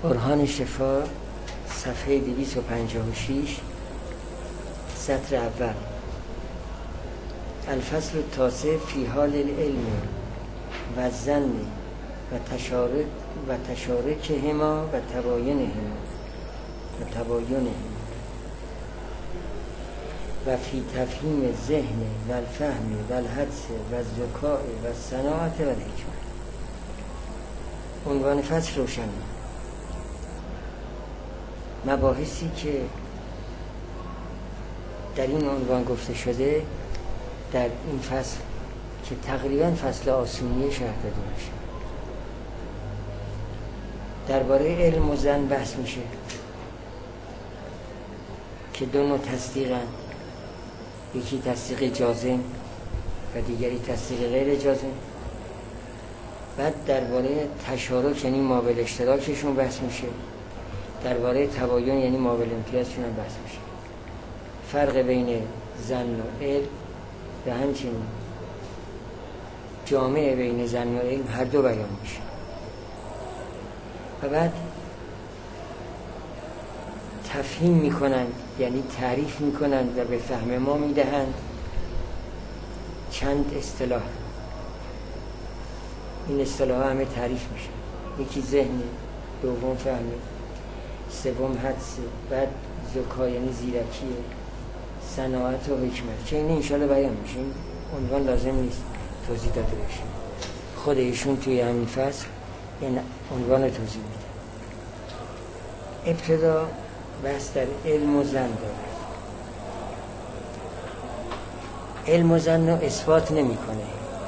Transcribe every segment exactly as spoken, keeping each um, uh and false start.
برهان شفا صفحه دویست و پنجاه و شش سطر اول. الفصل التاسع فی حال العلم و الظن و تشارک و تشارکهما و تباینهما و تباینهما و فی تفهیم الذهن و الفهم و الحدس و الذکاء و الصناعة و الحکمة. عنوان فصل روشن. مباحثی که در این عنوان گفته شده در این فصل که تقریبا فصل آسونی شرح داده میشه. درباره علم و ظن بحث میشه که دو نوع تصدیقن، یکی تصدیق جازم و دیگری تصدیق غیر جازم. بعد درباره تشارک یعنی مابل اشتراکشون بحث میشه، درباره تباین یعنی مابل امتیازشون هم بحث میشه، فرق بین ظن و علم و همچنین جامعه بین ظن و علم هر دو بیان میشه. و بعد تفهیم میکنن یعنی تعریف میکنن و به فهم ما میدهند چند اصطلاح. این اصطلاح همه تعریف میشه، یکی ذهن، دوم فهم، سوم حدس، بعد ذکا یعنی زیرکی، صناعت و حکمت که این انشاءالله بیان میشه. این عنوان لازم نیست توضیح داده بشه، خود ایشون توی همین فصل این عنوان توضیح میده. ابتدا بحث در علم و ظن داره. علم و ظن رو اثبات نمیکنه،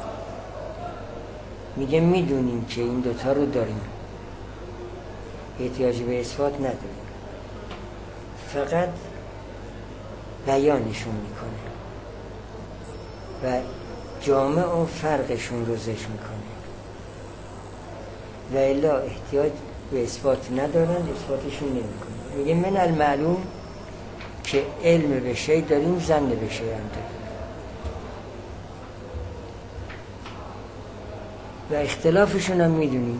میگه میدونیم که این دوتا رو داریم، احتیاجی به اثبات نداریم، فقط بیانشون میکنه و جامع و فرقشون رو ذکر میکنه و الا احتیاج به اثبات ندارن، اثباتشون نمیکنه. میگه من المعلوم که علم به شی داریم، ظن به شی هم داریم و اختلافشون هم میدونیم.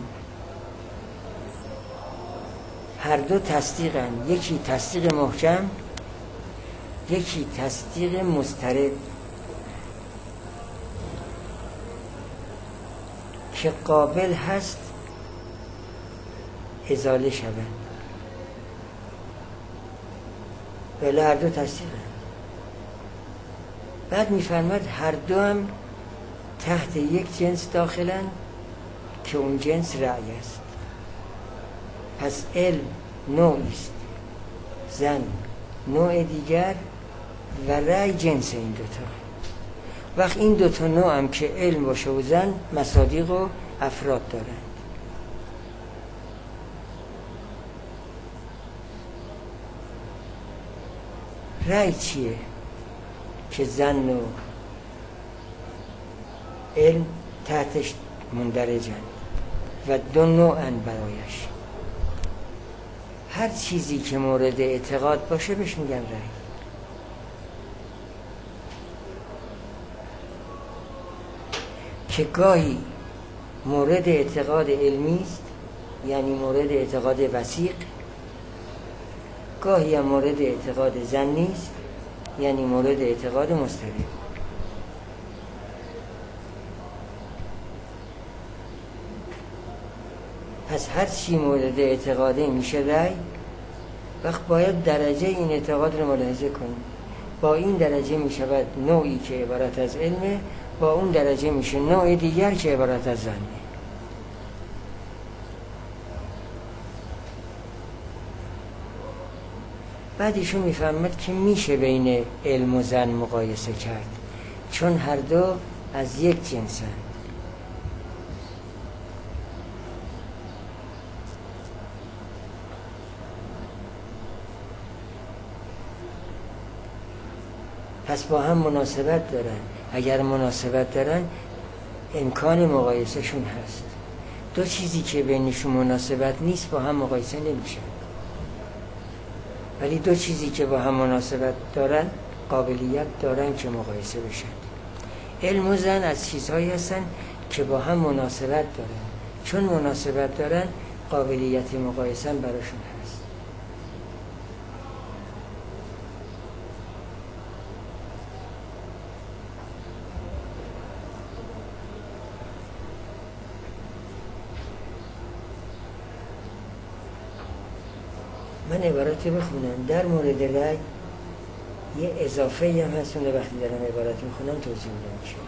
هر دو تصدیقن، یکی تصدیق محکم، یکی تصدیق مضطرب که قابل هست ازاله شود. ولی هر دو تصدیقن. بعد میفرماد هر دو هم تحت یک جنس داخلن که اون جنس رأی است. پس علم نوعی است، ظن نوع دیگر و رأی جنس این دوتا. وقت این دوتا نوع هم که علم باشه و ظن مصادیق و افراد دارن. رأی چیه؟ که ظن و علم تحتش مندرجن و دو نوعن برایش. هر چیزی که مورد اعتقاد باشه بهش میگن رأی. که گاهی مورد اعتقاد علمی است یعنی مورد اعتقاد وثیق، گاهی هم مورد اعتقاد ظنی است یعنی مورد اعتقاد مضطرب. پس هر چی مورد اعتقاده میشه رأی. وقت باید درجه این اعتقاد رو ملاحظه کنیم. با این درجه میشود نوعی که عبارت از علمه، با اون درجه میشه نوع دیگر که عبارت از ظنه. بعد ایشون میفهمد که میشه بین علم و ظن مقایسه کرد چون هر دو از یک جنسن. پس با هم مناسبت دارن. اگر مناسبت دارن امکان مقایسه شون هست. دو چیزی که بینشون مناسبت نیست با هم مقایسه نمیشن، ولی دو چیزی که با هم مناسبت دارن قابلیت دارن که مقایسه بشن. علم و ظن از چیزهایی هستن که با هم مناسبت دارن، چون مناسبت دارن قابلیت مقایسه براشون هست. من عبارتی بخونم در مورد رأی، یه اضافه هم هست اونه وقتی دارم عبارت میخونم توضیح میدم چیه.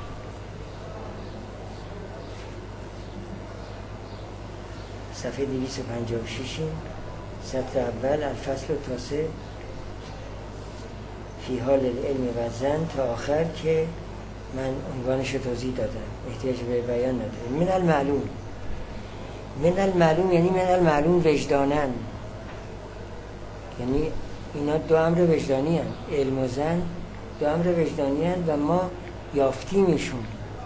صفحه دویست و پنجاه و شش سطر اول الفصل التاسع فی حال العلم و زن تا آخر که من عنوانش رو توضیح دادم، احتیاج به بیان نداره. من المعلوم، من المعلوم یعنی من المعلوم وجدانن، یعنی اینا دو امر وجدانی هن. علم و زن دو امر وجدانی هن و ما یافتیمشون.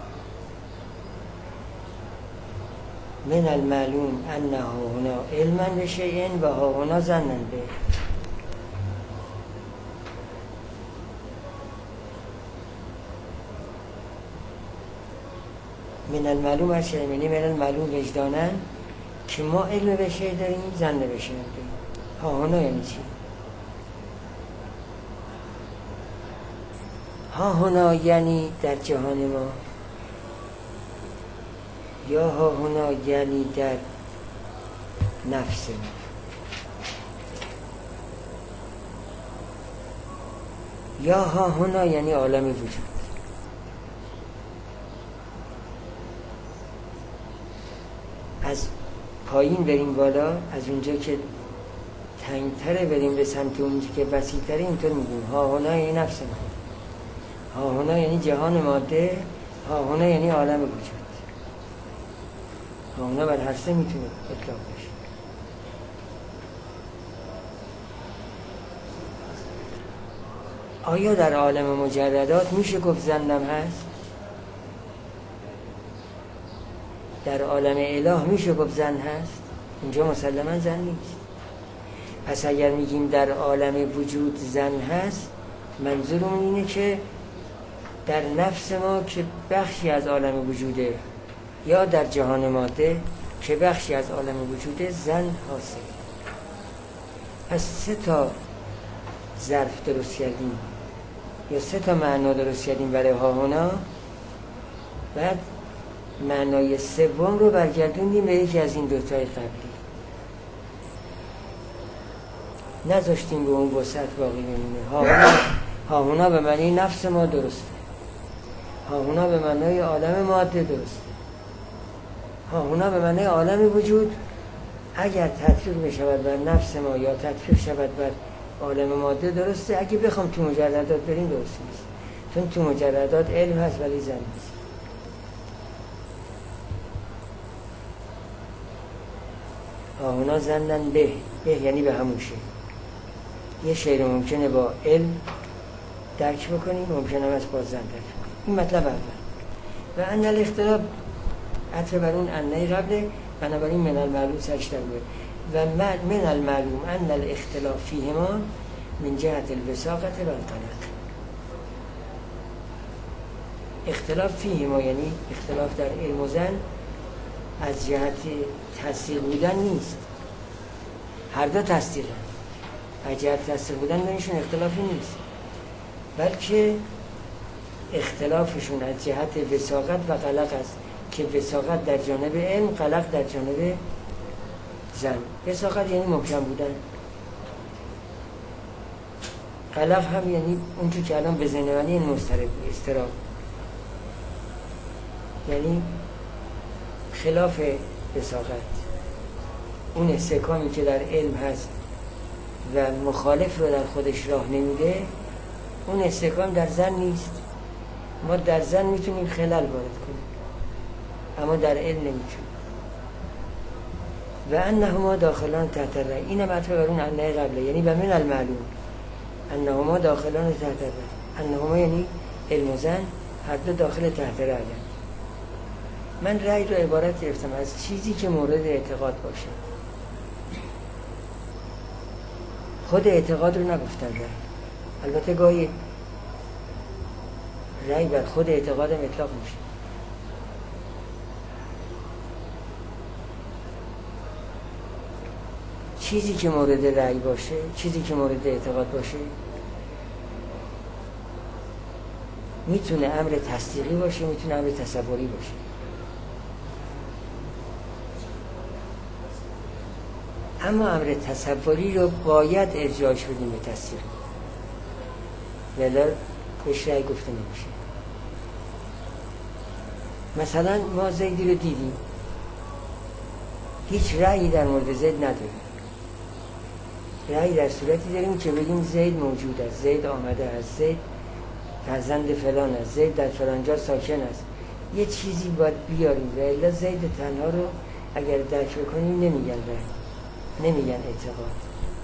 من المعلوم انه هنا علما بشیء و ها هنا ظنا به. من المعلوم هر شیء، یعنی من المعلوم وجدانا که ما علم به شیء داریم، ظن به شیء داریم. ها هنا یعنی چی؟ ها هنا یعنی در جهان ما، یا ها هنا یعنی در نفس ما. یا ها هنا یعنی عالم وجود. از پایین بریم بالا، از اونجا که تنگتره بریم به سمت اونجا که وسیع‌تره، اینطور میگیم ها هنا یعنی نفس ما، ها هنا یعنی جهان ماده، ها هنا یعنی عالم وجود. ها هنا بر هر سه میتونه اطلاق بشه. آیا در عالم مجردات میشه گفت زنم هست؟ در عالم اله میشه گفت زن هست؟ اینجا مسلما زن نیست. پس اگر میگیم در عالم وجود زن هست، منظورمون اینه که در نفس ما که بخشی از عالم وجوده، یا در جهان ماده که بخشی از عالم وجوده، زن حاصل. پس سه تا ظرف درست کردیم یا سه تا معنا درست کردیم برای ها هنا، بعد معنای سوم رو برگردوندیم به یکی از این دوتای قبلی، نذاشتیم به اون وسط باقی بمونه. ها هنا ها هنا به معنی نفس ما درسته، ها هنا به معنی عالم ماده درسته، ها هنا به معنی عالم وجود. اگر تطبیق بشود بر نفس ما یا تطبیق شود بر عالم ماده درسته. اگه بخوام تو مجردات بریم درست نیست، چون تو مجردات علم هست ولی زن نیست. ها هنا زنن به، به یعنی به همون شی. یه شی رو ممکنه با علم درک بکنیم، ممکنه هم از با زن درک بکنیم. این مطلب اول. و ان الاختلاف عطف بر اون انه قبله، بنابراین من المعلوم سرش در بود. و من المعلوم ان الاختلاف فیهما من جهت الوساقت و القلق. اختلاف فیهما یعنی اختلاف در علم و زن از جهت تصدیق بودن نیست، هر دو تصدیقن. از جهت تصدیق بودن بینشون اختلافی نیست، بلکه اختلافشون از جهت وساقت و قلق است که وساقت در جانب علم، قلق در جانب زن. وساقت یعنی محکم بودن، قلق هم یعنی اونجور که الان به ذهن من این مضطرب استراب، یعنی خلاف وساقت. اون استحکامی که در علم هست و مخالف رو در خودش راه نمیده، اون استحکام در زن نیست. ما در زن میتونیم خلل وارد کنیم، اما در علم نمیتونیم. و انهما داخلان تحت الرأی، این هم عطف بر اون انه قبله، یعنی به من المعلوم انهما داخلان تحت الرأی. انهما یعنی علم و زن هر دو داخل تحت رأی. من رأی رو عبارت گرفتم از چیزی که مورد اعتقاد باشه. خود اعتقاد رو نگفتن رأی. البته گاهی رأی بر خود اعتقادم اطلاق میشه. چیزی که مورد رأی باشه، چیزی که مورد اعتقاد باشه، میتونه امر تصدیقی باشه، میتونه امر تصوری باشه. اما امر تصوری رو باید ارجاعش بدیم به تصدیقی، ولی بهش رأی گفته نمیشه. مثلا ما زیدی رو دیدیم، هیچ رأیی در مورد زید نداریم. رأی در صورتی داریم که بگیم زید موجود است، زید آمده است، زید فرزند فلان است، زید در فلانجا ساکن است. یه چیزی باید بیاریم. و الا زید تنها رو اگر درک بکنیم نمیگن رأی، نمیگن اعتقاد.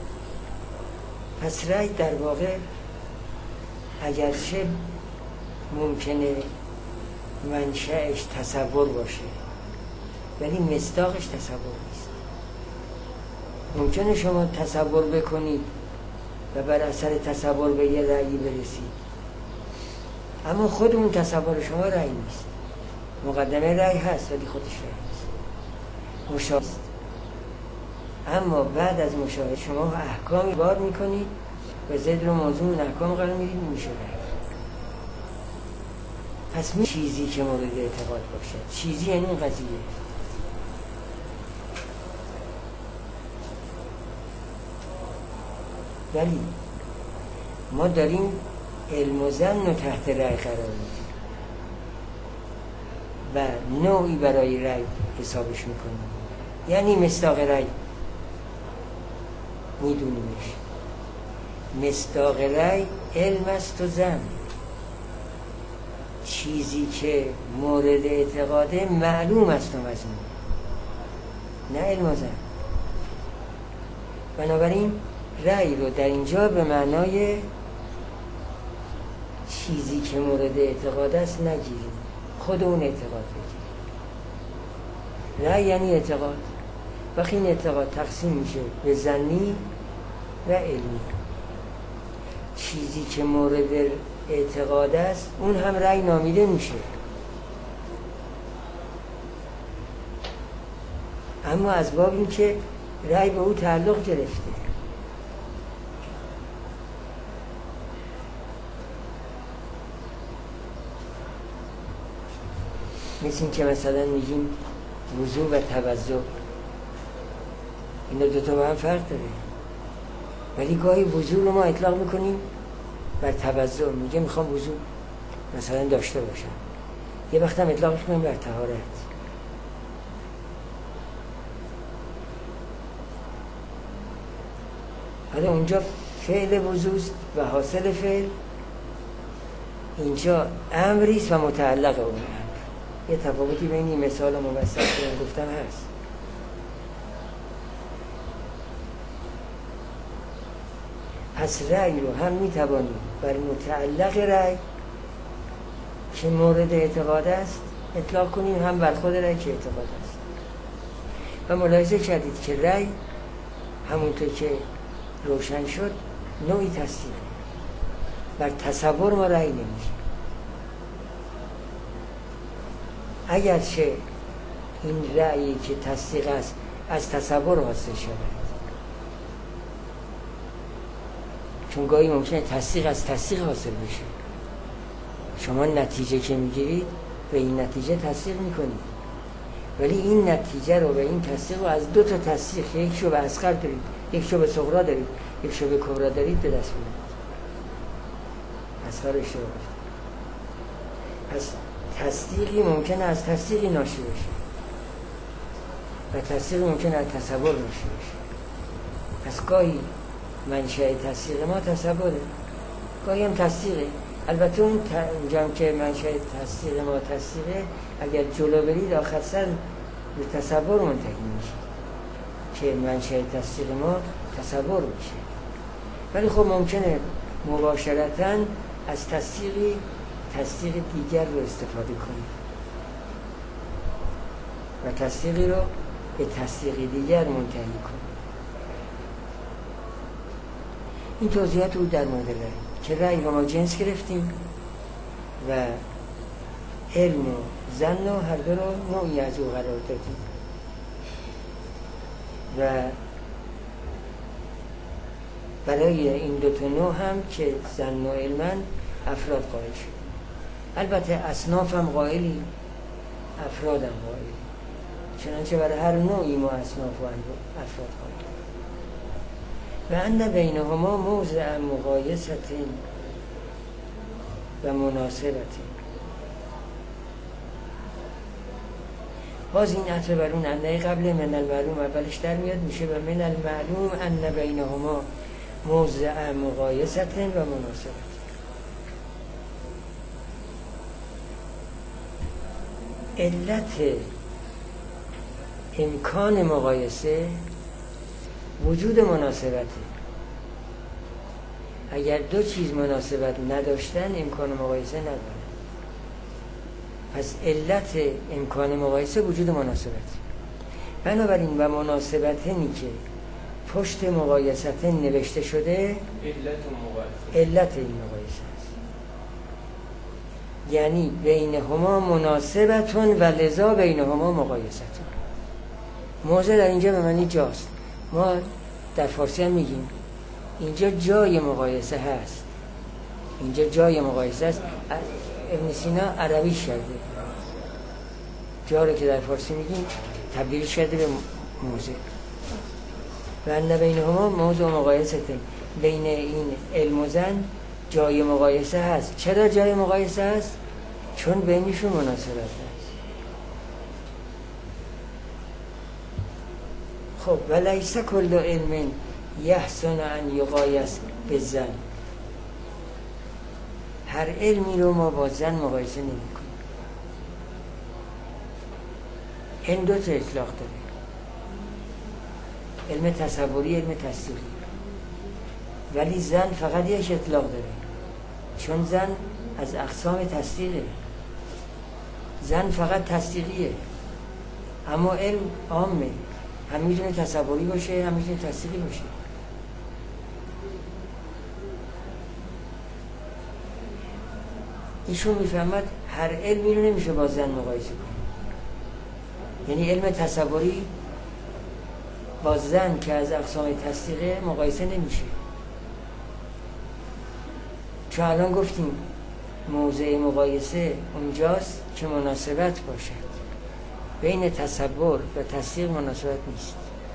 پس رأی در واقع اگرچه ممکنه منشأش تصور باشه ولی مصداقش تصور نیست. ممکنه شما تصور بکنید و بر اثر تصور به یه رأیی برسید، اما خود اون تصور شما رأی نیست. مقدمه رأی هست ولی خودش رأی نیست، مشاهده است. اما بعد از مشاهده شما احکامی بار میکنید و زید رو موضوع اون احکام قرار میدید، میشه رأی. پس می چیزی که مورد اعتقاد باشه، چیزی یعنی این قضیه. ولی ما داریم علم و ظن رو تحت رأی قرار میدیم و نوعی برای رأی حسابش میکنیم، یعنی مصداق رأی میدونیمش. مصداق رأی علم است و ظن. چیزی که مورد اعتقاده معلوم است و مضمون، نه علم و ظن. بنابراین رأی رو در اینجا به معنای چیزی که مورد اعتقاد است نگیریم، خود اون اعتقاد بگیریم. رأی یعنی اعتقاد. وقتی این اعتقاد تقسیم میشه به ظنی و علمی، چیزی که مورد اعتقاد است اون هم رأی نامیده میشه، اما از باب این که رأی به او تعلق گرفته. مثل این که مثلا میگیم وضو و توضع، اینا دوتا با هم فرق داره. ولی گاهی وضو رو ما اطلاق میکنیم بر توضع، میگه میخوام وضو مثلا داشته باشم. یه وقت هم اطلاق میکنیم بر طهارت. حالا اونجا فعل وضوست و حاصل فعل، اینجا امریست و متعلق اون امر. یه تفاوتی بین این مثال و مبسط که من گفتم هست. پس رأی رو هم میتوانیم بر متعلق رأی که مورد اعتقاد است اطلاق کنیم، هم بر خود رأی که اعتقاد است. و ملاحظه کردید که رأی همونطور که روشن شد نوعی تصدیقه. بر تصور ما رأی نمیشه، اگرچه این رأیی که تصدیق است از تصور حاصل شود، چون گاهی ممکنه تصدیق از تصدیق حاصل بشه. شما نتیجه که میگیرید به این نتیجه تصدیق میکنید، ولی این نتیجه رو و این تصدیق رو از دو تا تصدیق، یک شو به اصغر دارید، یک شو به صغرا دارید، یک شو به کبرا دارید، به دست میارید. اصغر اشتباه گفتم. پس تصدیقی ممکنه از تصدیقی ناشی بشه و تصدیقی ممکنه از تصور ناشی بشه. پس گاهی منشأ تصدیق ما تصوره، گاهی هم تصدیقه. البته اون جام که منشأ تصدیق ما تصدیقه، اگر جلو برید آخر سر به تصور منتهی میشه که منشأ تصدیق ما تصور میشه. ولی خب ممکنه مباشرتاً از تصدیقی تصدیق دیگر رو استفاده کنیم و تصدیقی رو به تصدیقی دیگر منتهی کنیم. این توضیحات رو در مورد رأی که رأی رو ما جنس گرفتیم و علم و ظن و هر دو رو نوعی از او قرار دادیم و برای این دو تا نوع هم که زن و علمن افراد قائل شد. البته اصناف هم قائلی، افراد هم قائلی، چنانچه برای هر نوعی ما اصناف و افراد قائل و ان بینهما موضع مقایسة و مناسبت. باز این عطف بر اون انه قبل من المعلوم اولش در میاد، میشه و من المعلوم ان بینهما موضع مقایسة و مناسبت. علت امکان مقایسه وجود مناسبته. اگر دو چیز مناسبت نداشتن امکان مقایسه ندارن. پس علت امکان مقایسه وجود مناسبت. بنابراین و مناسبتنی که پشت مقایسه نوشته شده علت, علت این مقایسه است. یعنی بینهما مناسبتون و لذا بینهما مقایستون. موضع در اینجا به معنی جاست. ما در فارسی هم میگیم اینجا جای مقایسه هست، اینجا جای مقایسه است. ابن سینا عربی کرده جا رو که در فارسی میگیم تبدیل کرده به موضع. و ان بینهما موضع مقایسه، بین این علم و زن جای مقایسه هست. چرا جای مقایسه هست؟ چون بینشون مناسبت هست. خب ولیس کل علم یحسن ان یقایس بالزن. هر علمی رو ما با زن مقایسه نمی کنیم. این دو تا اطلاق داره، علم تصوری، علم تصدیقی. ولی زن فقط یک اطلاق داره، چون زن از اقسام تصدیقه. زن فقط تصدیقیه، اما علم عامه، هم میتونه تصوری باشه هم میتونه تصدیقی باشه. ایشون میفهمد هر علمی رو نمیشه با زن مقایسه کنه. یعنی علم تصوری با زن که از اقسام تصدیقه مقایسه نمیشه. چون الان گفتیم موضع مقایسه اونجاست که مناسبت باشد. بین تصور و تصدیق مناسبت نیست.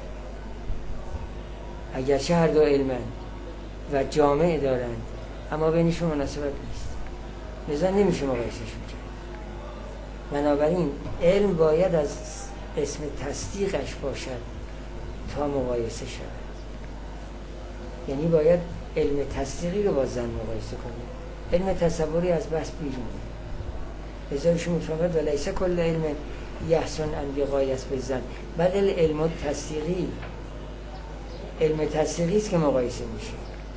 اگرچه هر دو علمن و جامع دارند اما بینشون مناسبت نیست، لذا نمیشه مقایسهشون کرد. بنابراین علم باید از اسم تصدیقش باشد تا مقایسه شود. یعنی باید علم تصدیقی رو با زن مقایسه کنه، علم تصوری از بس بیرونه. لذا ایشون میفهمد ولیس کل علم یحسن ان یقایس بالزن، بل علم تصدیقی، علم تصدیقی است که مقایسه میشه.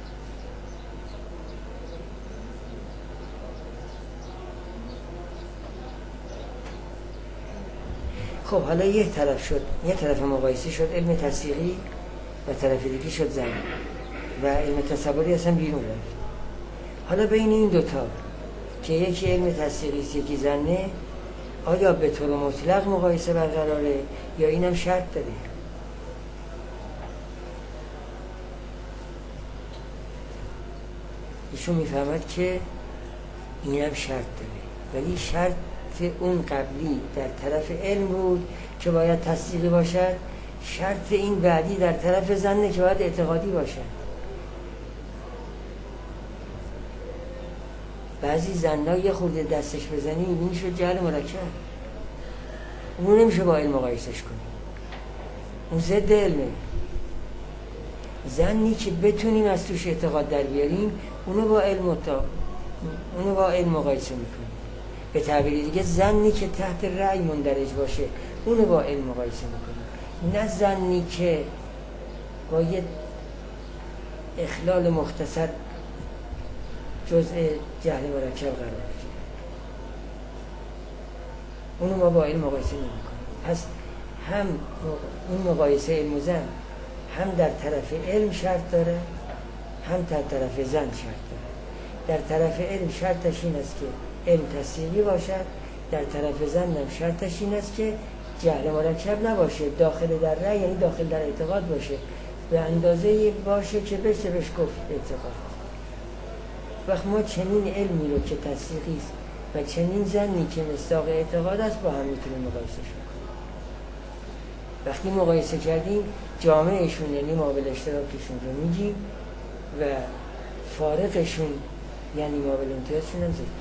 خب حالا یه طرف شد، یه طرف مقایسه شد علم تصدیقی و طرف دیگه شد زن و علم تصوری اصلا بیرون رفت. حالا بین این دوتا که یکی علم تصدیقی است یکی زنه، آیا به طور مطلق مقایسه برقراره یا اینم شرط داره؟ ایشون میفهمد که اینم شرط داره، ولی شرط اون قبلی در طرف علم بود که باید تصدیقی باشد، شرط این بعدی در طرف زنه که باید اعتقادی باشد. بعضی زنها یه خورده دستش بزنی میبینی شد جهل مرکب، اون نمیشه با علم مقایسش کنی، اون ضد علمه. زنی که بتونیم از توش اعتقاد در بیاریم اونو با علم مطا... اونو با علم مقایسه میکنیم. به تعبیر دیگه زنی که تحت رأی مندرج باشه اونو با علم مقایسه میکنیم، نه زنی که با یه اخلال مختصر جزء جهل مرکب قرار بگیره، اونو ما با علم مقایسه نمی‌کنیم. پس هم این مقایسه علم و زن هم در طرف علم شرط داره هم در طرف زن شرط داره. در طرف علم شرطش این است که علم تصدیقی باشد، در طرف زن هم شرطش این است که جهل مرکب نباشه، داخل در رأی یعنی داخل در اعتقاد باشه به اندازه یک باشه که بشه بهش گفت اعتقاد. وقت ما چنین علمی رو که تصدیقی است و چنین زنی که مصداق اعتقاد است با هم میتونیم مقایسه کنیم. وقتی مقایسه کردیم جامعشون یعنی مابل اشتراکشون رو میگیم و فارقشون یعنی مابل امتیازشون هم ذکر.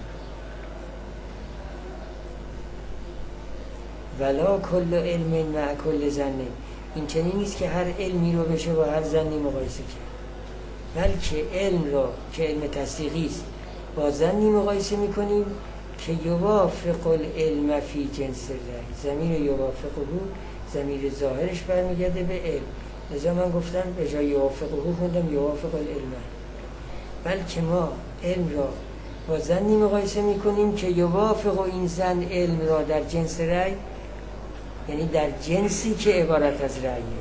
ولا کل علم مع کل زنه، این چنین نیست که هر علمی رو بشه با هر زنی مقایسه کرد، بلکه علم رو که علم تصدیقی است با زنی مقایسه میکنیم که یوافق العلم فی جنس الرأی. ضمیر یوافقه ضمیر ظاهرش برمیگرده به علم، لذا من گفتم به جای یوافقه خوندم یوافق العلم، بلکه ما علم را با زنی مقایسه میکنیم که یوافق این زن علم را در جنس رأی، یعنی در جنسی که عبارت از رأیه.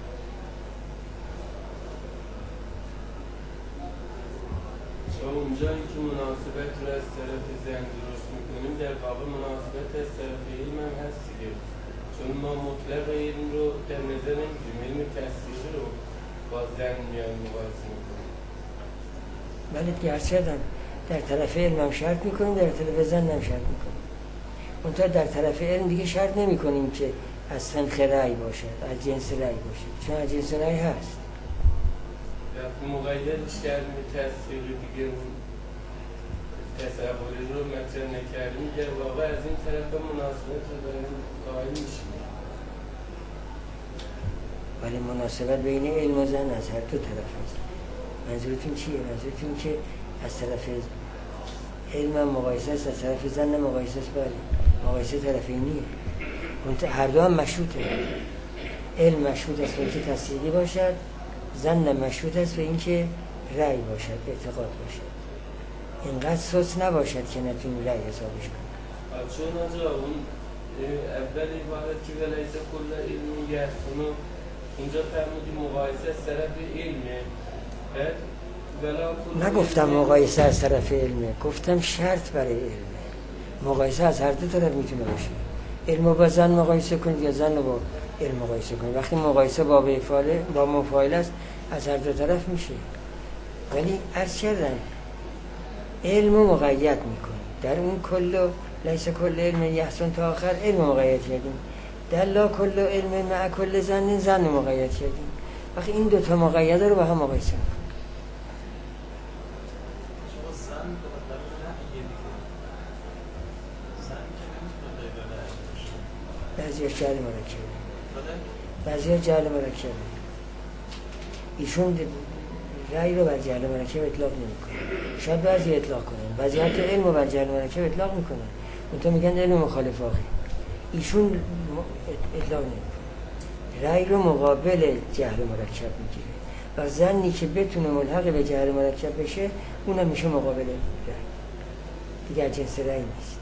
اونجایی که مناسبت رو از طرف زن درست میکنیم در واقع مناسبت از طرف علم هم هست دیگه، چون ما مطلق علم رو در نظر نمیگیریم، علم تصدیقی رو با زن میان مقایسه میکنیم. بله گرچه در طرف علم هم شرط میکنیم، در طرف زن هم شرط میکنیم. اونطور در طرف علم دیگه شرط نمیکنیم که از صنف رأی باشد، از جنس رأی باشد، چون از جنس رأی هست. وقتی مقیدش کردیم به تصدیقی دیگه تصوری رو مطرح نکردیم در واقع از این طرف مناسبت رو داریم قائل میشیم. ولی مناسبت بین علم و زن از هر دو طرف هست. منظورتون چیه؟ منظورتون که از طرف علم هم مقایسه است، از طرف زن هم مقایسه است؟ بله، مقایسه طرفینیه، هر دو هم مشروطه. علم مشروط است به اینکه تصدیقی باشد، زن مشروط است به اینکه رأی باشد، اعتقاد باشد. اینقدر سوس نباشد که نتونی رأی حسابش کنی. چون آجا اون اول عبارت که ولیس کل علم یحسنو، اینجا فرمودی مقایسه از طرف علمه، بعد نگفتم مقایسه از طرف علمه، گفتم شرط برای علمه. مقایسه از هر دو طرف میتونه باشه. علم رو با زن مقایسه کنید یا زن رو با علم مقایسه کنید. وقتی مقایسه با مفاعله با مفاعله است از هر دو طرف میشه. ولی عرض کردم علم رو مقید میکنیم. در اون کل لیس کل علم یحسن تا آخر علم مقید کردیم، در لا کل علم مع کل زن زن مقید کردیم. وقتی این دو تا مقیده رو با هم مقایسه میکنیم. بعضی جعل مرکبه، بعضی جعل مرکبه. ایشون رأی رو بر جعل مرکب اطلاق نمی‌کنه، شاید بعضی اطلاق کنن، بعضی حتی علم رو بر جعل مرکب اطلاق میکنن، اونطور میگن علم مخالف آخی. ایشون اطلاق نمی‌کنه، رأی رو مقابل جعل مرکب میگیره و زنی که بتونه ملحق به جعل مرکب بشه اونم میشه مقابل رأی، دیگر جنس رأی نیست.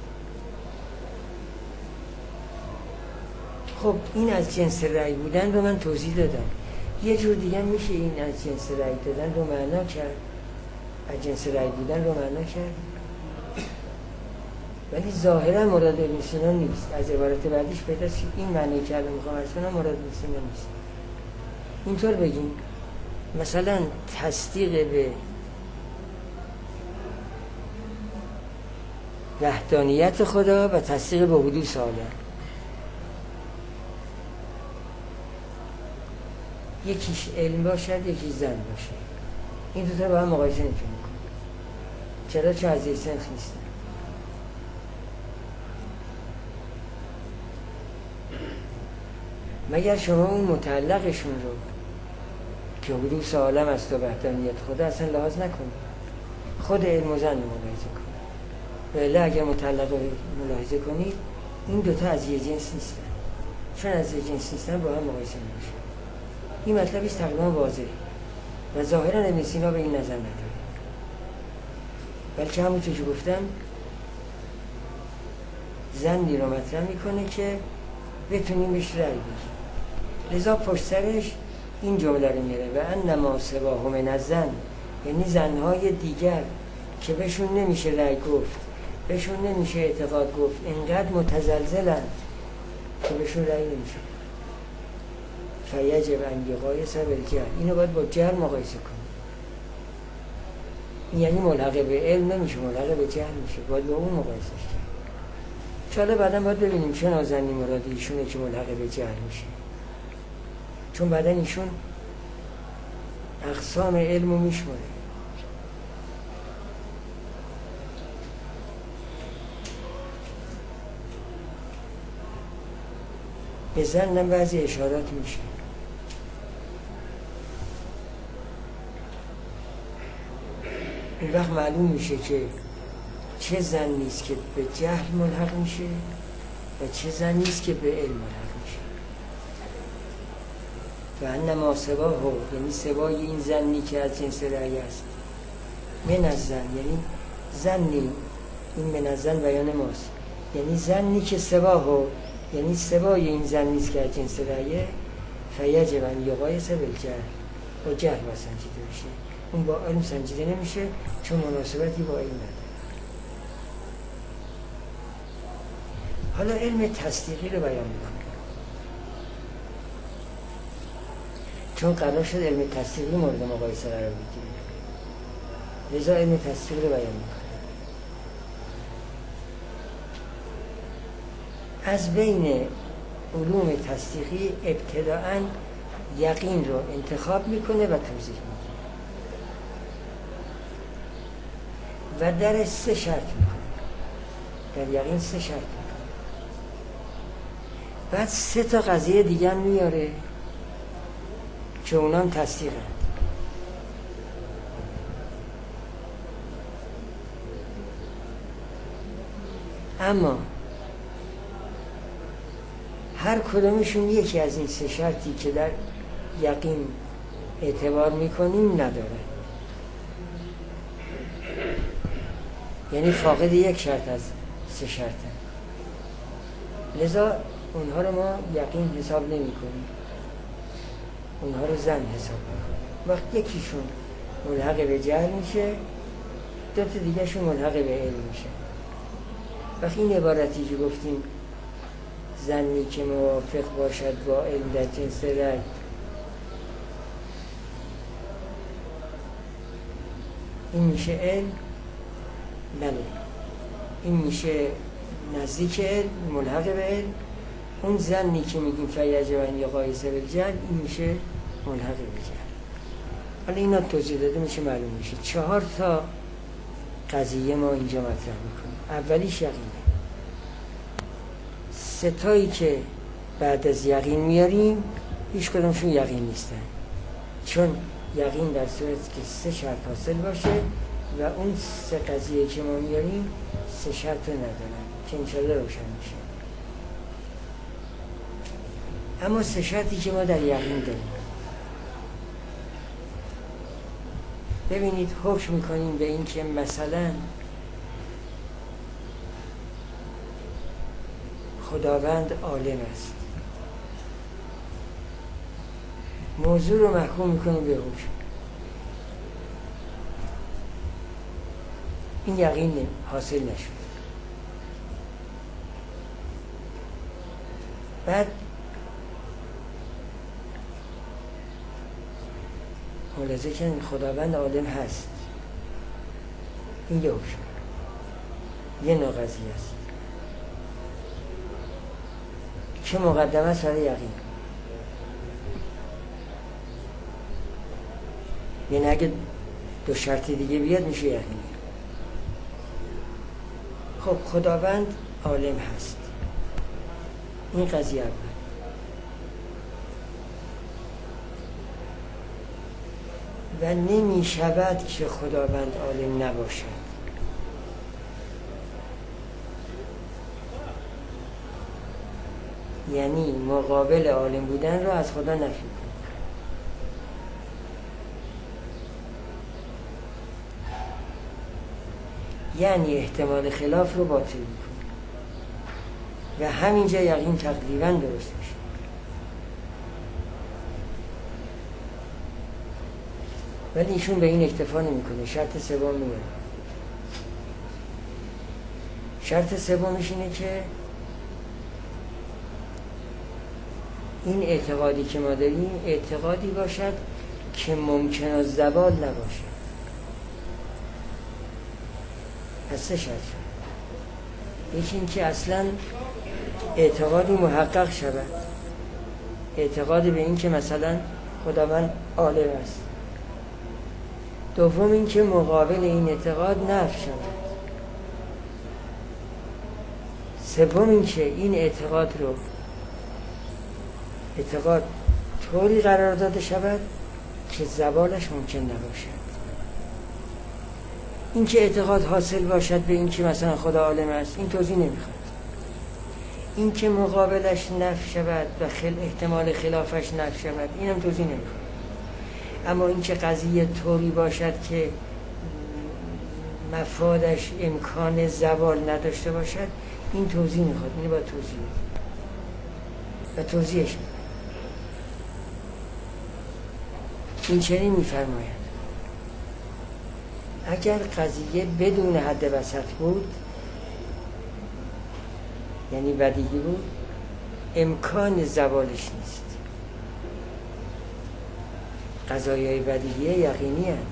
خب این از جنس رأی بودن رو من توضیح دادم. یه جور دیگه میشه این از جنس رأی دادن رو معنا کرد، از جنس رأی بودن رو معنا کرد، ولی ظاهرا مراد ابن سینا نیست. از عبارت بعدیش پیداست که این معنی که الان میخوام عرض کنم مراد ابن سینا نیست. اینطور بگیم مثلا تصدیق به وحدانیت خدا و تصدیق به حدوث عالم، یکیش علم باشد یکیش زن باشد، این دو تا با هم مقایسه نمی‌کنه. چرا؟ چون از یک سنخ نیستن. مگر شما اون متعلقشون رو که حدوث عالم است و وحدانیت خدا اصلا لحاظ نکنید، خود علم و زن رو ملاحظه کنید. ولی اگر متعلق رو ملاحظه کنید این دوتا از یک جنس نیستن، چون از یک جنس نیستن با هم مقایسه نمیشه. این مطلبیش تقریبا واضحه و ظاهرا ابن سینا به این نظر نداره، بلکه همونطور که گفتم زنی رو مطرح میکنه که بتونیم بهش رأی بدیم. لذا پشت سرش این جمله رو میاره و انما سواه من الزن، یعنی زنهای دیگر که بهشون نمیشه رأی گفت، بهشون نمیشه اعتقاد گفت، اینقدر متزلزلن که بهشون رأی نمیشه. فیجب ان یقایس بالجهل. اینو باید با جهل مقایسه کنیم. یعنی ملحق به علم نمیشه، ملحق به جهل میشه، باید با اون مقایسه کنیم. چاله بعدا باید ببینیم چه نازنی مراد ایشونه که ملحق به جهل میشه، چون بعدا ایشون اقسام علمو میشماره. به زنم بعضی اشارات میشه. این وقت معلوم میشه که چه زن نیست که به جهل ملحق میشه و چه زن نیست که به علم ملحق میشه. و انما سباه، یعنی سبای این زنی که از جنس رأی است، من از زن، یعنی زنی، این من از زن بیان ماست، یعنی زنی که سباه، یعنی سبای این زن نیست که از جنس رأیه، فیجب ان یقایس بالجهل، با جهل با سنجیده میشه. اون با علم سنجیده نمیشه چون مناسبتی با علم نداره. حالا علم تصدیقی رو بیان میکنه، چون قرار شد علم تصدیقی مورد مقایسه قرار بگیره، لذا علم تصدیقی رو بیان میکنه. از بین علوم تصدیقی ابتداءً یقین رو انتخاب میکنه و توضیح میده و در سه شرط میکنه. در یقین سه شرط میکنه. بعد سه تا قضیه دیگه هم میاره که اونام تصدیقه. اما هر کدومشون یکی از این سه شرطی که در یقین اعتبار میکنیم نداره، یعنی فاقد یک شرط از سه شرطه. لذا اونها رو ما یقین حساب نمی کنیم، اونها رو زن حساب میکنیم. وقت یکیشون ملحق به جهل میشه، دو تا دیگه شون ملحق به علم میشه. وقت این عبارتی که گفتیم زنی که موافق باشد با علم در جنس رأی، این میشه علم؟ بله، این میشه نزدیک علم، ملحق به علم. اون زنی که میگیم فیجب ان یقایس بالجهل، این میشه ملحق به جهل. حالا اینا توضیح داده میشه، معلوم میشه. چهار تا قضیه ما اینجا مطرح میکنیم. اولیش یقینه. سه تایی که بعد از یقین میاریم هیچ کدومشون یقین نیستن، چون یقین در صورت که سه شرط حاصل باشه و اون سه قضیه که ما میاریم سه شرط ندارن که انشاءالله روشن میشه. اما سه شرطی که ما در یقین داریم، ببینید حکم میکنیم به این که مثلا خداوند عالم است، موضوع رو محکوم میکنیم به حکم. این یقین حاصل نشد. بعد ملاحظه کنید خداوند عالم هست، این یه حکم، یه نوع قضیه است که مقدمه است برای یقین. یعنی اگه دو شرط دیگه بیاد میشه یقین. خب خداوند عالم هست، این قضیه اول. و نمی شود که خداوند عالم نباشد. یعنی مقابل عالم بودن رو از خدا نفی کن. یعنی احتمال خلاف رو باطل میکن و همینجا یقین تقریبا درست میشه. ولی ایشون به این اکتفا نمیکنه، شرط سوم میاره. شرط سومش اینه که این اعتقادی که ما داریم اعتقادی باشد که ممکن است زوال نباشد. پس سه شرط شد. یکی این که اصلا اعتقادی محقق شود، اعتقاد به این که مثلا خداوند عالم است. دوم این که مقابل این اعتقاد نفی شود. سوم این که این اعتقاد رو اعتقاد طوری قرار داده شود که زوالش ممکن نباشد. این که اعتقاد حاصل باشد به این که مثلا خدا عالم است، این توضیح نمیخواد. این که مقابلش نفی شود و خل احتمال خلافش نفی شود، اینم توضیح نمیخواد. اما این که قضیه طوری باشد که مفادش امکان زوال نداشته باشد، این توضیح میخواد. این باید توضیح و توضیحش این چنین میفرماید: اگر قضیه بدون حد وسط بود، یعنی بدیهی بود، امکان زوالش نیست. قضایای بدیهی یقینی هست.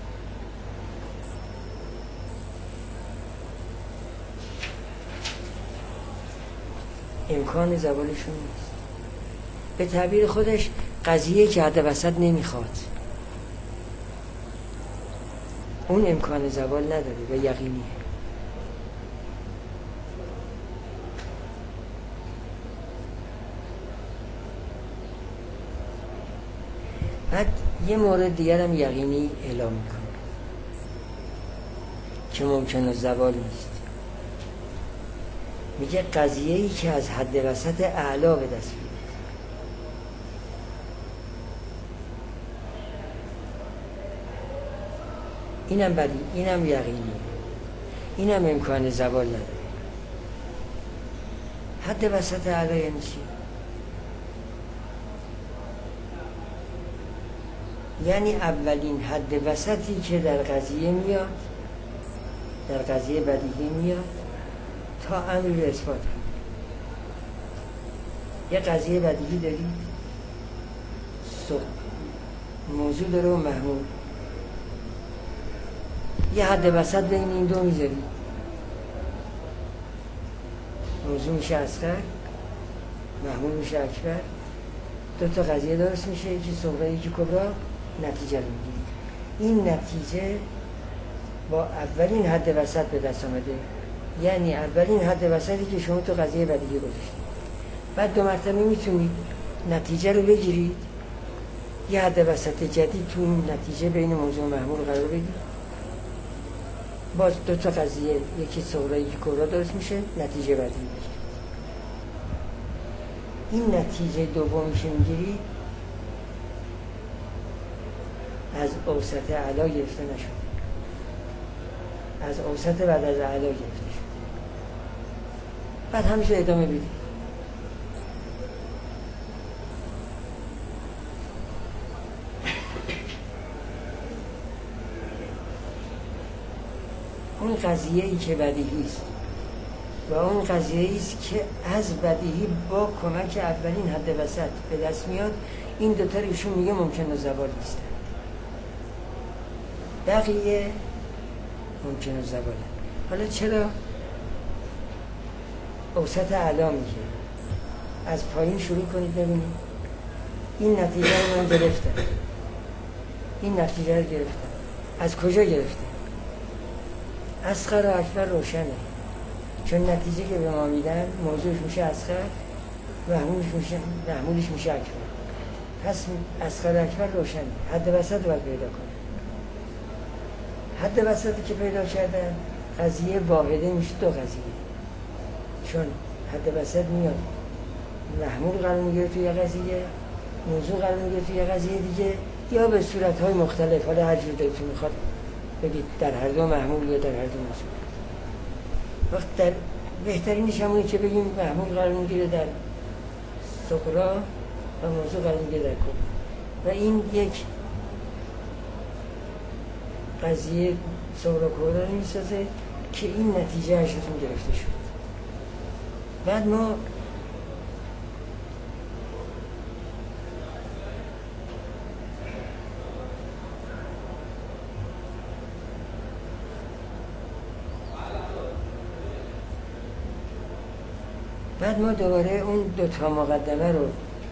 امکان زوالشون نیست. به تعبیر خودش قضیه که حد وسط نمیخواد، اون امکان زوال نداره و یقینیه. بعد یه مورد دیگر هم یقینی اعلام میکنه که ممکنه زوال نیست. میگه قضیه‌ای که از حد وسط اعلا به دست بیاد، اینم بدی، اینم یقینی، اینم امکان زوال نداره. حد وسط اعلا یعنی چی؟ یعنی اولین حد وسطی که در قضیه میاد، در قضیه بدیهی میاد تا امر به اثبات. یه قضیه بدیهی داری، موضوع داره و محمول، یه حد وسط بین این دو میذاری، موضوع میشه اصغر، محمول میشه اکبر، دو تا قضیه درست میشه، یکی صغرا یکی کبرا، نتیجه رو میگیری. این نتیجه با اولین حد وسط به دست آمده، یعنی اولین حد وسطی که شما تو قضیه بدیهی گذاشتید. بعد دو مرتبه میتونید نتیجه رو بگیرید، یه حد وسط جدید تو این نتیجه بین موضوع و محمول قرار بدید، باز دو تا قضیه، یکی صغرا یکی کبرا درست میشه، نتیجه بدیهی میشه. این نتیجه دومی که میگیرید از اوسط اعلا گرفته نشد، از اوسط بعد از اعلا گرفته شد. بعد همیشه ادامه بدید. اون قضیه ای که بدیهی است و اون قضیه ای است که از بدیهی با کمک اولین حد وسط به دست میاد، این دوتا رو ایشون میگه ممکنه زوال نیست. بقیه ممکنه زواله. حالا چرا اوسط اعلا میگه؟ از پایین شروع کنید ببینید. این نتیجه رو من گرفتم، این نتیجه رو گرفتم. از کجا گرفتم؟ اصغر و اکبر روشنه، چون نتیجه که به ما میدن موضوعش میشه اصغر، محمولش میشه محمولش میشه اکبر. پس اصغر و اکبر روشنه، حد وسط رو باید پیدا کنه. حد وسطی که پیدا کردن قضیه واحده میشه دو قضیه، چون حد وسط میاد محمول قرار میگیره توی یه قضیه، موضوع قرار میگیره توی یه قضیه دیگه، یا به صورتهای مختلف، حالا هر جور دلتون میخواد بگید در هر دو محمول یا در هر دو موضوع. وقت در بهترینش همونی که بگیم محمول قرار میگیره در صغرا و موضوع قرار میگیره در کبرا، و این یک قضیه صغرا کبرا رو میسازه که این نتیجه ازشون گرفته شد. بعد ما بعد ما دوباره اون دوتا مقدمه رو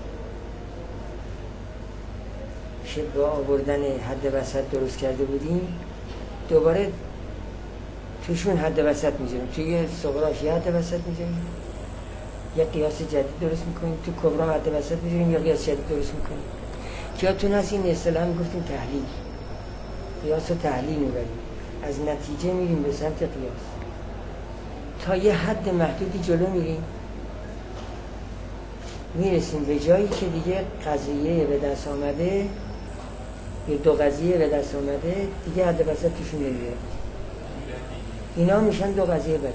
که با آوردن حد وسط درست کرده بودیم دوباره توشون حد وسط میذاریم. توی صغراش یه حد وسط میذاریم، یه قیاس جدید درست میکنیم. تو کبرام حد وسط میذاریم، یه قیاس جدید درست میکنیم. یادتون هست این اصطلاح میگفتیم تحلیل، قیاس و تحلیل میبریم، از نتیجه میریم به سمت قیاس تا یه حد محدودی جلو میریم، میرسیم به جایی که دیگه قضیه به دست آمده یا دو قضیه به دست آمده دیگه حد وسط توشون نمیاد. اینا میشن دو قضیه بدیهی.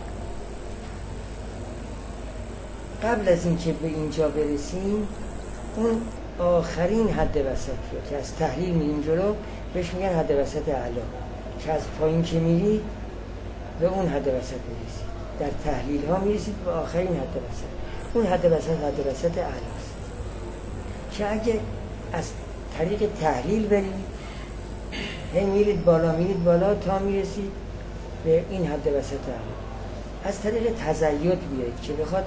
قبل از اینکه به اینجا برسیم اون آخرین حد وسط رو که از تحلیل میریم جلو بهش میگن حد وسط اعلی، که از پایین که میری به اون حد وسط میرسید. در تحلیل ها میرسید به آخرین حد وسط. اون حد وسط حد وسط اعلی است که اگه از طریق تحلیل برید هی میرید بالا میرید بالا تا میرسید به این حد وسط اعلی. از طریق تزید بیایید که بخواد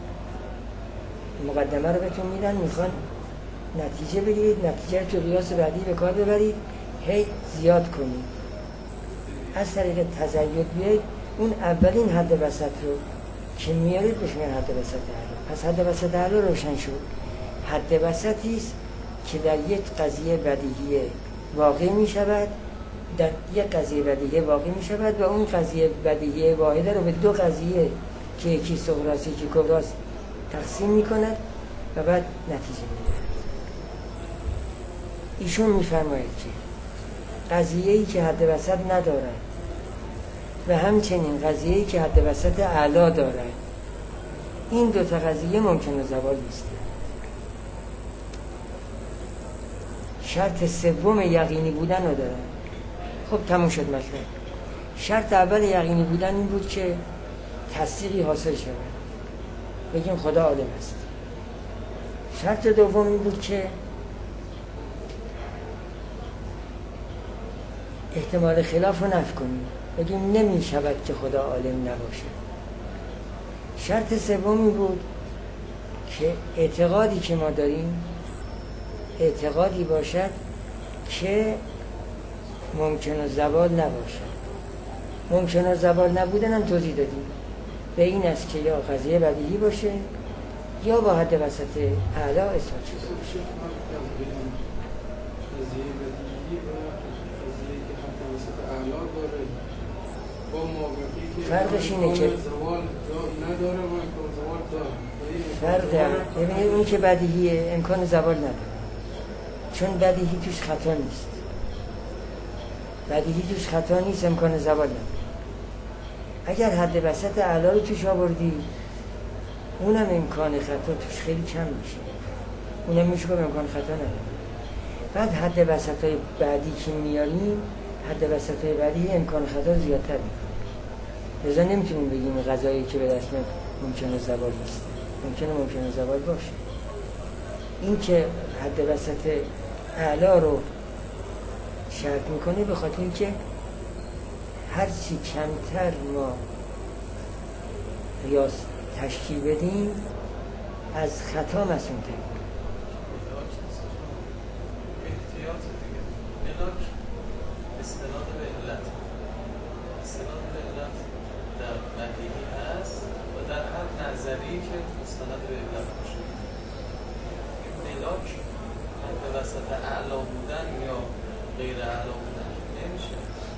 مقدمه رو بهتون میدن، میخوان نتیجه بگیرید، نتیجه رو تو قیاس بعدی به کار ببرید، هی زیاد کنید. از طریق تزید بیایید اون اولین حد وسط رو که میارید بهش میگن حد وسط اعلی. پس حد وسط اعلی روشن شد. حد وسطی است که در یک قضیه بدیهی واقع می شود، در یک قضیه بدیهی واقع می شود و اون قضیه بدیهی واحده رو به دو قضیه که یکی صغراست یکی کبراست تقسیم می کند و بعد نتیجه می دهد. ایشون می فرماید که قضیه‌ای که حد وسط ندارد و همچنین قضیه‌ای که حد وسط اعلی دارد، این دو تا قضیه ممکنه زوال نیست. شرط سوم یقینی بودن رو دارن. خب تموم شد مطلب. شرط اول یقینی بودن این بود که تصدیقی حاصل شود، بگیم خدا عالم است. شرط دوم این بود که احتمال خلاف رو نفی کنیم، بگیم نمی شود که خدا عالم نباشد. شرط سوم این بود که اعتقادی که ما داریم اعتقادی باشد که ممکن و زوال نباشد. ممکن و زوال نبودن هم توضیح دادیم، به این است که یا قضیه بدیهی باشه یا با حد وسط اعلی اثبات شده باشه. قضیه بدیهی و قضیه که حد وسط اعلی داره با موقعی که فرقش اینه که زوال نداره و امکان زوال داره. فرق ببینید اون که بدیهیه امکان زوال نداره، چون بدیهی توش خطا نیست. بدیهی توش خطا نیست، امکان زوال نداره. اگر حد وسط اعلی رو توش آوردی اونم امکان خطا توش خیلی کم میشه، اونم میشه که امکان خطا نداره. بعد حد وسط های بعدی که میاریم، حد وسط های بعدی امکان خطا زیادتر میکنه. لذا نمیتونیم بگیم غذایی که به دست میاد ممکنه زوال نیست، ممکنه ممکنه زوال باشه. این که حد وسط اعلی رو شرط میکنه به خاطر اینکه هرچی کمتر ما قیاس تشکیل بدیم از خطا مسئول‌تر. احتیاط دیگه. علاج استناد به علت. استناد به علت در بدیهی هست و در هر نظری که مستند به علت باشه. علاج حد وسط اعلا بودن یا غیر اعلا بودن نمیشه.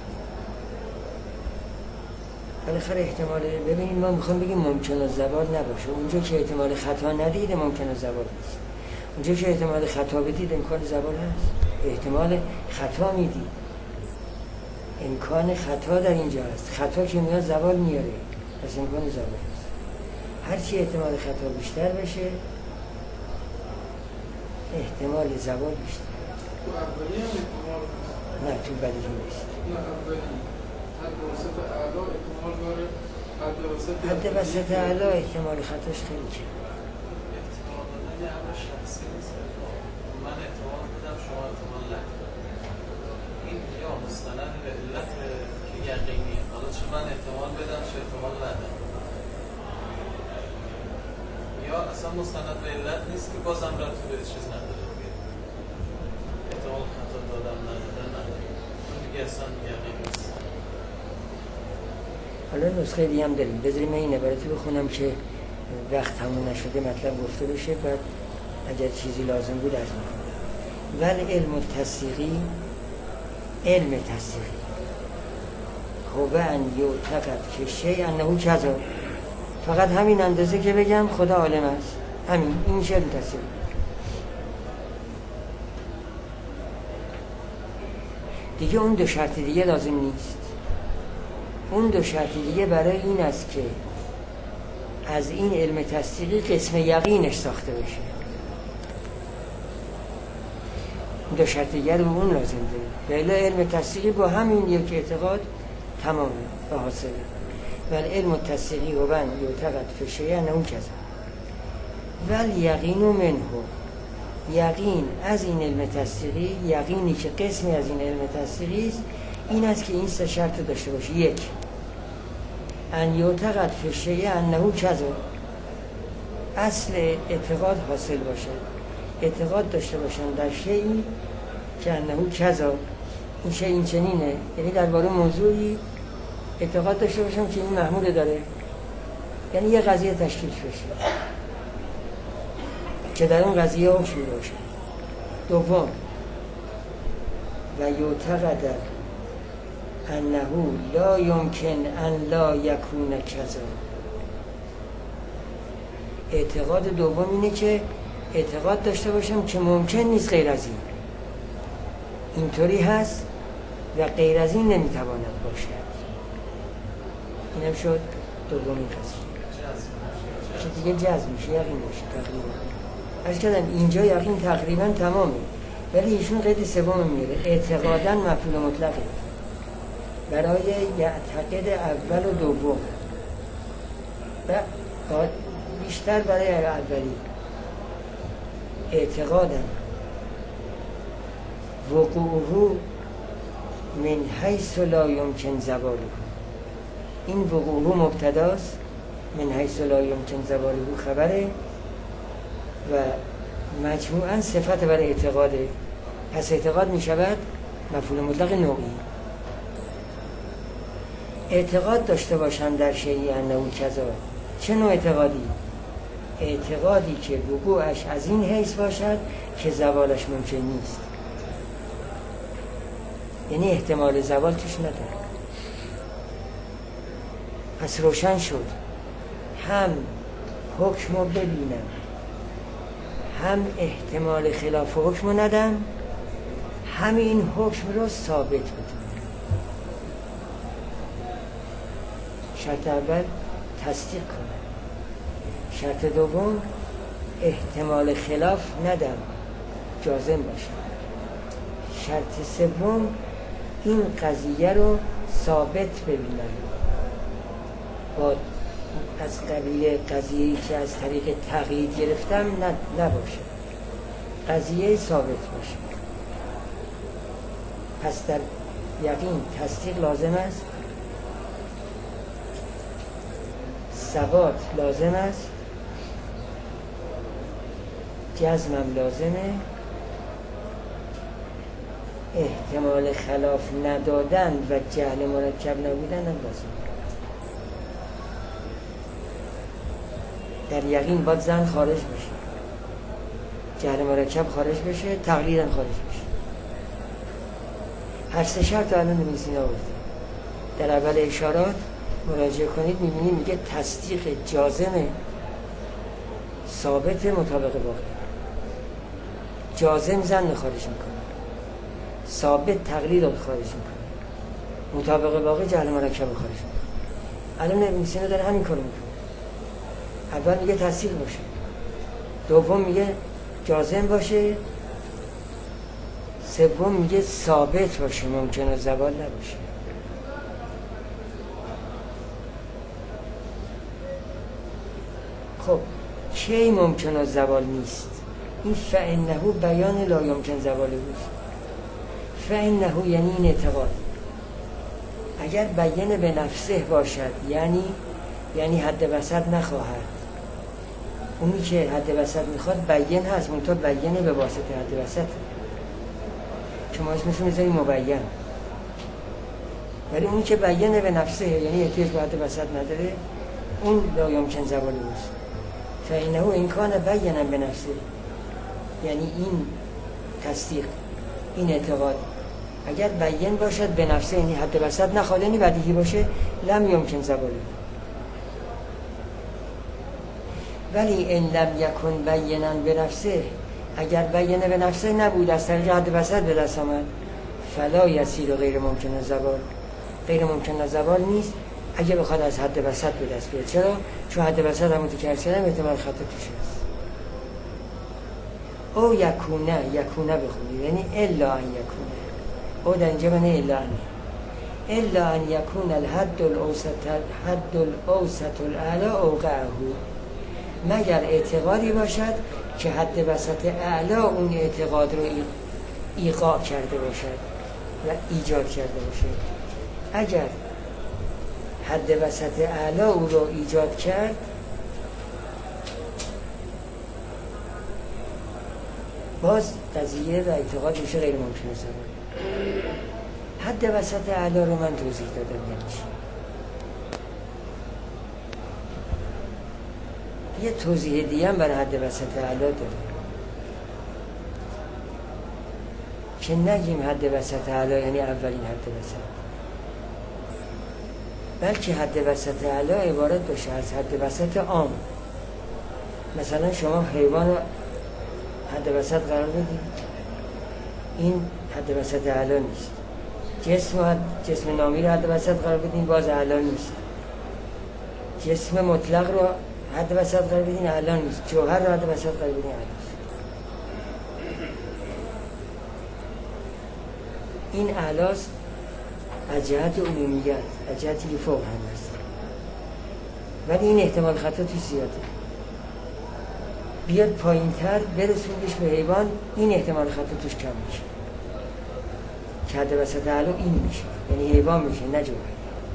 بالاخره احتمال ببینید ما میخوام بگیم ممکن و زوال نباشه. اونجا که احتمال خطا ندید ممکن و زوال نیست. اونجا که احتمال خطا بدید امکان زوال هست. احتمال خطا میدید، امکان خطا در اینجا هست. خطا که میاد زوال میاره، پس امکان زوال هست. هرچی احتمال خطا بیشتر بشه احتمال زوال بیشتر. تو اولی هم احتمال نه تو بدیهی نیست. نه اولی حد وسط اعلی احتمال داره، حد وسط حد وسط اعلی احتمال خطاش خیلی کم. احتمال دادن یه امر شخصی نیست. من احتمال بدم شما احتمال ندید. این یا مستند به علت که یقینی. حالا چه من احتمال بدم چه احتمال ندم. یا اصلا مستند به علت نیست که بازم رفت به چیز نداره دیگه، احتمال خطا دادم ندادن نداره، اون دیگه اصلا یقین نیست. حالا نسخه دیگه هم داریم، بذاریم من این عبارتی بخونم که وقت تموم نشده مطلب گفته بشه، بعد اگر چیزی لازم بود از میکنم. ول علم تصدیقی، علم تصدیقی هو ان یعتقد که شیء انه کذا، فقط همین اندازه که بگم خدا عالم است، همین، این میشه علم تصدیقی. دیگه اون دو شرط دیگه لازم نیست. اون دو شرط دیگه برای این است که از این علم تصدیقی قسم یقینش ساخته بشه. دو شرط دیگر رو اون لازم داره. ولی علم تصدیقی با همین یک اعتقاد تمامه و حاصله. ولی علم تصدیقی و من یعتقد فی شیء انه کذا ولی یقین منه، یقین از این علم تصدیقی، یقینی که قسمی از این علم تصدیقی است، این است که این سه شرط داشته باشه. یک، ان یعتقد فی شیء انه کذا، اصل اعتقاد حاصل باشه، اعتقاد داشته باشن در شیئی که انه کذا، این شیء این چنینه، یعنی درباره موضوعی اعتقاد داشته باشم که این محمول داره، یعنی یه قضیه تشکیل بشه که در اون قضیه حکمی باشه. دوم، و یعتقد انه لا یمکن ان لا یکون کذا، اعتقاد دوم اینه که اعتقاد داشته باشم که ممکن نیست غیر از این، اینطوری هست و غیر از این نمیتواند باشد. اینم شد دومین قضیه که دیگه جزم میشه، یقین باشه تقریبا. عرض کردم اینجا یقین تقریبا تمامه، ولی ایشون قید سوم میاره، اعتقادا مفعول مطلقه برای یعتقد اول و دوم و بیشتر برای اولی. اعتقادا وقوعه من حیث لا یمکن زواله، این وقوعه مبتداست، من حیث لا یمکن زواله خبره و مجموعاً صفت برای اعتقاده. پس اعتقاد می شود مفعول مطلق نوعی. اعتقاد داشته باشن در شیئی انه کذا، چه نوع اعتقادی؟ اعتقادی که وقوعش از این حیث باشد که زوالش ممکن نیست، یعنی احتمال زوال توش نداره. پس روشن شد هم حکم رو ببینم، هم احتمال خلاف حکم رو ندم، همین حکم رو ثابت بدونم. شرط اول تصدیق کنم، شرط دوم احتمال خلاف ندم، جازم باشم. شرط سوم این قضیه رو ثابت ببینم، با از قبیل قضیه‌ای که از طریق تقیید گرفتم نباشه، قضیه ثابت باشه. پس در یقین تصدیق لازم است، ثبات لازم است، جزمم لازمه، احتمال خلاف ندادن و جهل مرکب نبودن هم لازمه. در یقین باید ظن خارج بشه، جهل مرکب خارج بشه، تقلید هم خارج بشه. هر سه شرط رو الان نمی‌سین آورده. در اول اشارات مراجعه کنید می‌بینید میگه تصدیق جازم ثابت مطابق واقع، جازم ظن خارج میکنه، ثابت تقلید رو خارج میکنه، مطابق واقع جهل مرکب رو خارج میکنه. الان ابن سینا داره همین کارو میکنه. اول میگه تصدیق باشه، دوم میگه جازم باشه، سوم میگه ثابت باشه، ممکنه زوال نباشه. خب کی ممکنه زوال نیست؟ این فإنه بیان لا یمکن زواله بود. فإنه یعنی این اعتقاد اگر بیان به نفسه باشد، یعنی یعنی حد وسط نخواهد، اونی که حد وسط میخواد بیان هست، منتها بیانه به واسطه حد وسط، شما اسمش رو میذاری مبین. ولی اونی که بیانه به نفسه، یعنی احتیاج به حد وسط نداره، اون لا یمکن زوال اوست. فإنه این کان بیانا به نفسه، یعنی این تصدیق، این اعتقاد اگر بیان باشد به نفسه، یعنی حد وسط نخواد، یعنی بدیهی باشه، لم یمکن زوال. ولی ان لم یکن بیانا به نفسه، اگر بیانه به نفسه نبود، از طریق حد وسط به دست آمد، فلا یصیر غیر ممکن زوال، غیر ممکن زوال نیست اگه بخواد از حد وسط به دست بیاد. چرا؟ چون حد وسط هم متکرر شدن احتمال خطا توش هست. او یکونه، یکونه بخونید، یعنی الا ان یکونه. او در اینجا معنی الا ان، الا ان یکون الحد الاوسط، حد الاوسط الاعلی اوقعه، مگر اعتقادی باشد که حد وسط اعلا اون اعتقاد رو ایقاع کرده باشد و ایجاد کرده باشد. اگر حد وسط اعلا او رو ایجاد کرد، باز قضیه و اعتقاد میشه غیر ممکن است. حد وسط اعلا رو من توضیح دادم یعنی چی. یه توضیح دیگه هم برای حد وسط اعلا داره که نگیم حد وسط اعلا یعنی اولین حد وسط، بلکه حد وسط اعلا عبارت باشه از حد وسط عام. مثلا شما حیوان رو حد وسط قرار بدید، این حد وسط اعلا نیست. جسم جسم نامی رو حد وسط قرار بدین، باز اعلا نیست. جسم مطلق رو حد وسط قرار بدین، اعلا نیست. جوهر رو حد وسط قرار بدین، اعلا نیست. این اعلاست از جهت عمومیت، از جهتی که فوق هم هست، ولی این احتمال خطا توی زیاده. بیاد پایین تر برسوندش به حیوان، این احتمال خطا توش کم میشه که حد وسط اعلا این میشه، یعنی حیوان میشه نه جوهر،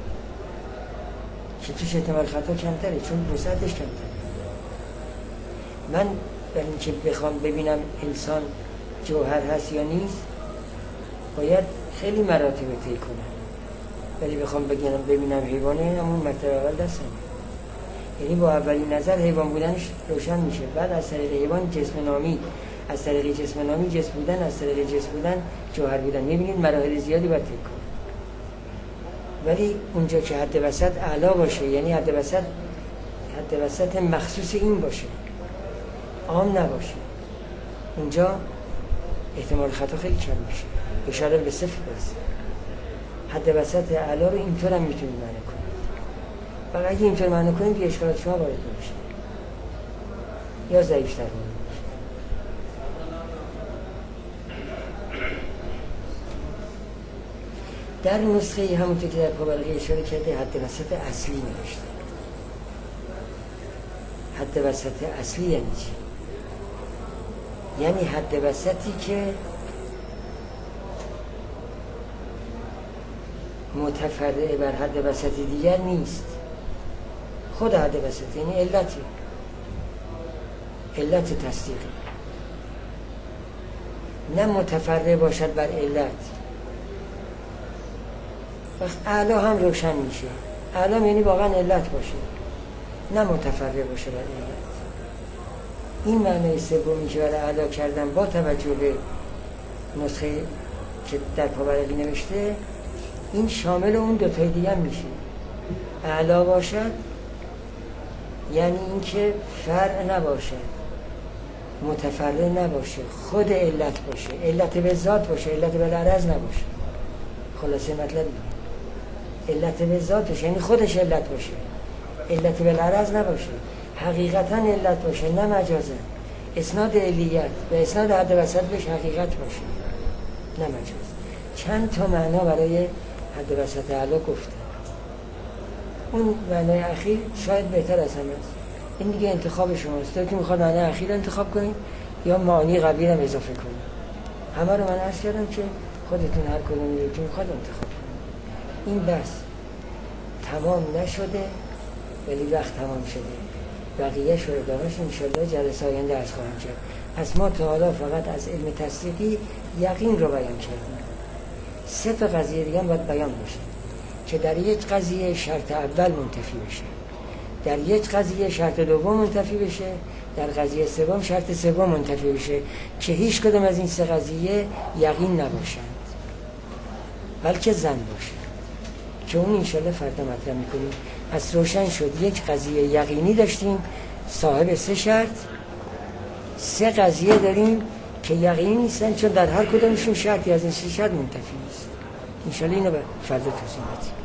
که توش احتمال خطا کمتره چون وسعتش کمتره. من برای اینکه بخوام ببینم انسان جوهر هست یا نیست باید خیلی مراتب طی کنم، ولی بخوام بگم ببینم حیوانه، همون مرتبه اول دستم، یعنی با اولین نظر حیوان بودنش روشن میشه. بعد از طریق حیوان جسم نامی، از طریق جسم نامی جسم بودن، از طریق جسم بودن جوهر بودن. میبینید مراحل زیادی باید طی کنم. ولی اونجا که حد وسط اعلا باشه، یعنی حد وسط حد وسط مخصوص این باشه، عام نباشه، اونجا احتمال خطا خیلی کم میشه، اشاره به صفر برسه. حد وسط اعلا رو اینطور هم میتونید معنی کنید، و اگه اینطور معنی کنید که اشکالات شما وارد نمیشه یا ضعیف‌تر میشه. در نسخه همونطور که در پابلغی اشاره کرده حد وسط اصلی نوشته. حد وسط اصلی یعنی چی؟ یعنی حد وسطی که متفرع بر حد وسط دیگر نیست، خود حد وسط، یعنی علتی، علت تصدیقی، نه متفرع باشد بر علت. وقت اعلا هم روشن میشه، اعلا یعنی واقعا علت باشه، نه متفرع باشه بر علت. این معنی سومی که برای اعلا کردن با توجه به نسخه که در پابلغی نوشته، این شامل اون دو تای دیگه میشه. اعلا باشد یعنی اینکه فرع نباشه، متفرع نباشه، خود علت باشه، علت به ذات باشه، علت به العرض نباشه. خلاصه مطلب اینه، علت به ذات باشه یعنی خودش علت باشه، علت به العرض نباشه، حقیقتا علت باشه نه مجازا. اسناد علیت و اسناد حد وسط بهش حقیقت باشه نه مجاز. چند تا معنا برای حد وسط اعلا گفتن. اون معنای اخیر شاید بهتر از همه است. این دیگه انتخاب شماست، تو که میخواد معنای اخیر انتخاب کنید یا معانی قبلی رو اضافه کنید. همه رو من عرض کردم که خودتون هر کدومی رو که میخواد انتخاب کنید. این بس تمام نشده ولی وقت تمام شده بقیهش رو ادامهش انشالله جلسه آینده عرض خواهم کرد. پس ما تا حالا فقط از علم تصدیقی یقین رو بیان کردیم. سه تا قضیه دیگه هم باید بیان بشه که در یک قضیه شرط اول منتفی بشه، در یک قضیه شرط دوم منتفی بشه، در قضیه سوم شرط سوم منتفی بشه که هیچ کدوم از این سه قضیه یقین نباشند بلکه ظن باشه که اون انشالله فردا مطرح میکنیم. پس روشن شد یک قضیه یقینی داشتیم صاحب سه شرط، سه قضیه داریم که یقینی نیستن چون در هر کدومشون شرطی از این سه شرط منتفی نیست. انشالله اینو به فردا توضیح بدیم.